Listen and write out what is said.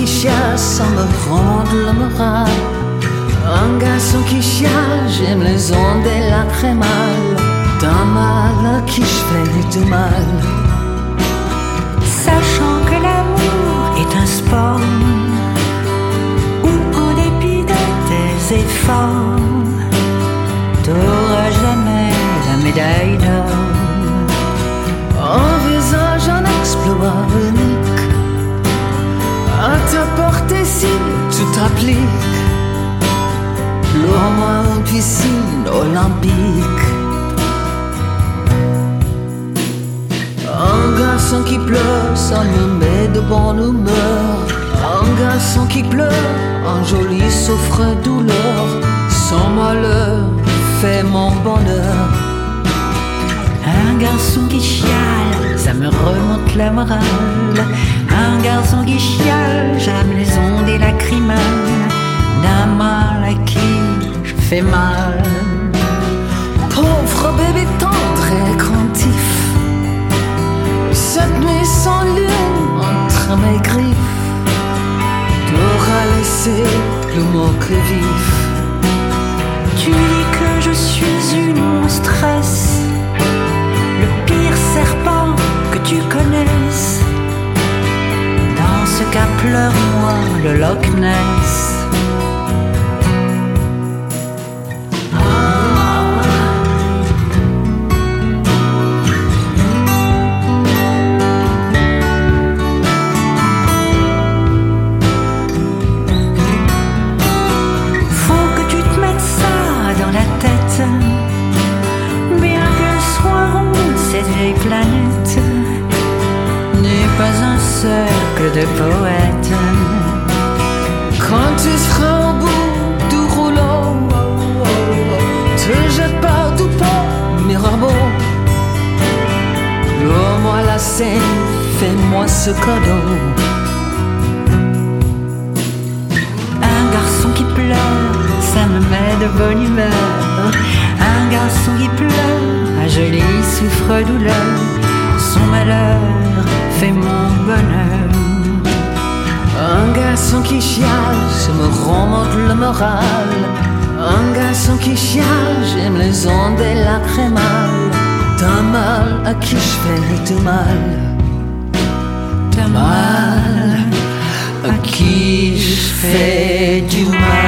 qui chiale, ça me rend le moral. Un garçon qui chiale, j'aime les ondes et la crémale. D'un mal à qui je fais du mal. Sachant que l'amour est un sport où en dépit de tes efforts t'auras jamais la médaille d'or. Envisage un exploit unique, à ta portée si tu t'appliques. Loin moi une piscine olympique. Un garçon qui pleure, ça me met de bonne humeur. Un garçon qui pleure, un joli souffre-douleur. Son malheur fait mon bonheur. Un garçon qui chiale, ça me remonte la morale. Un garçon qui chiale, j'aime les ondes et lacrymales. D'un mal à qui je fais mal. Pauvre bébé tendre et craintif, cette nuit sans lune entre mes griffes, t'auras laissé plus mot que vif. Tu dis que je suis une monstresse, le pire serpent que tu connaisses. Dans ce cas, pleure-moi le Loch Ness. Bien que soit ronde cette vieille planète n'est pas un cercle de poètes. Quand tu seras au bout du rouleau, te jette pas du pont Mirabeau. Loue-moi la scène, fais-moi ce cadeau. Un garçon qui pleure, ça me met de bonne humeur. Un garçon qui pleure, un joli souffre-douleur. Son malheur fait mon bonheur. Un garçon qui chiale, je me remonte le moral. Un garçon qui chiale, j'aime les ondes et la crémale. D'un mal à qui je fais du mal. D'un mal à qui je fais du mal.